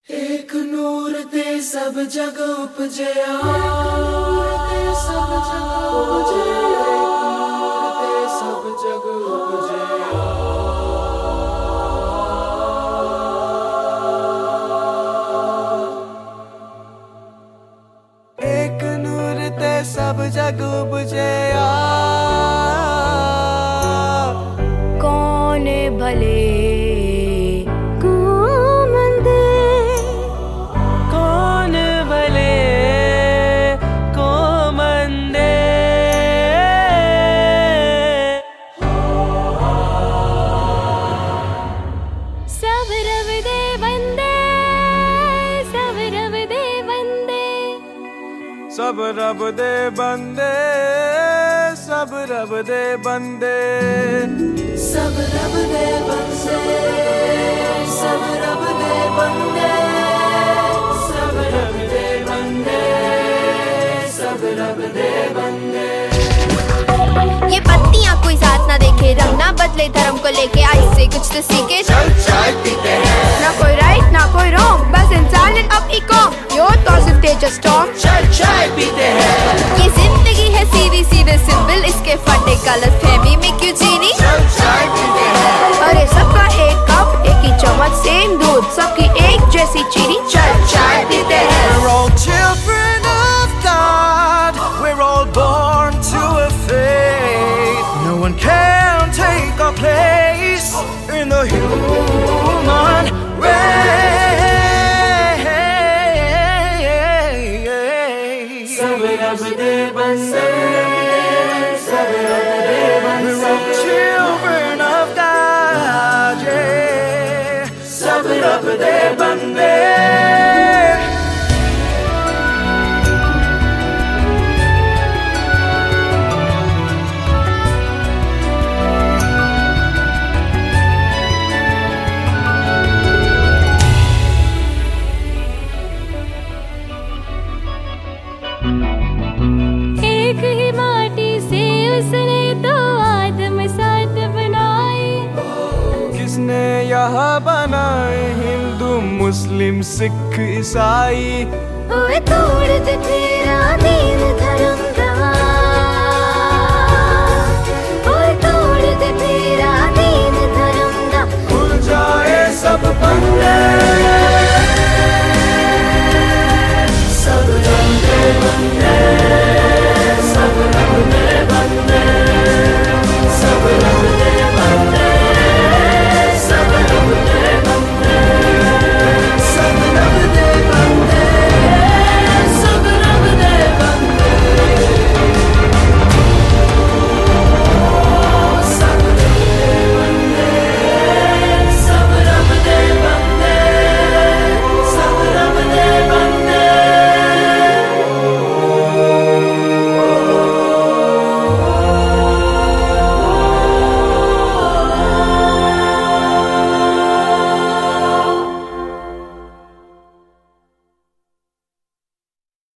एक नूर ते सब जग उपजया, ते सब जग उपजया, ते सब जग उपजया। एक नूर ते सब जग उपजया। कौन भले सब रब दे बंदे, सब रब दे बंदे, सब रब दे बंदे, सब रब दे बंदे, सब रब दे बंदे, सब रब दे बंदे। ये पत्तियां कोई साथ ना देखे, रंग ना बदले, धर्म को लेके आज से कुछ तो सीखे। चल चाय पीते हैं, ना कोई राइट ना कोई रॉन्ग, बस इंसान इन अपनी कौम। योर पॉजिटिव तेजस स्टॉर्म, चल चाय पीते हैं। ये जिंदगी है सीधी सीधे सिंपल, इसके फटे गलत फहमी में क्यों जीनी। चल चाय पीते हैं। अरे सबका एक कप, एक ही चम्मच, सेम दूध, सबकी एक जैसी चीनी। चल चाय पीते हैं। We're all children of God, we're all born to a faith. No one can take our place in the human race. सब रब दे बंदे, सब रब दे बंदे, we're all children of God, yeah. सब रब दे बंदे। एक ही माटी से उसने तो आदम साथ बनाए। किसने यहाँ बनाए हिंदू मुस्लिम सिख ईसाई। ओए तोड़ दे तेरा दीन धर्म दा, ओए तोड़ दे तेरा दीन धर्म दा। खुल जाए सब बंदे।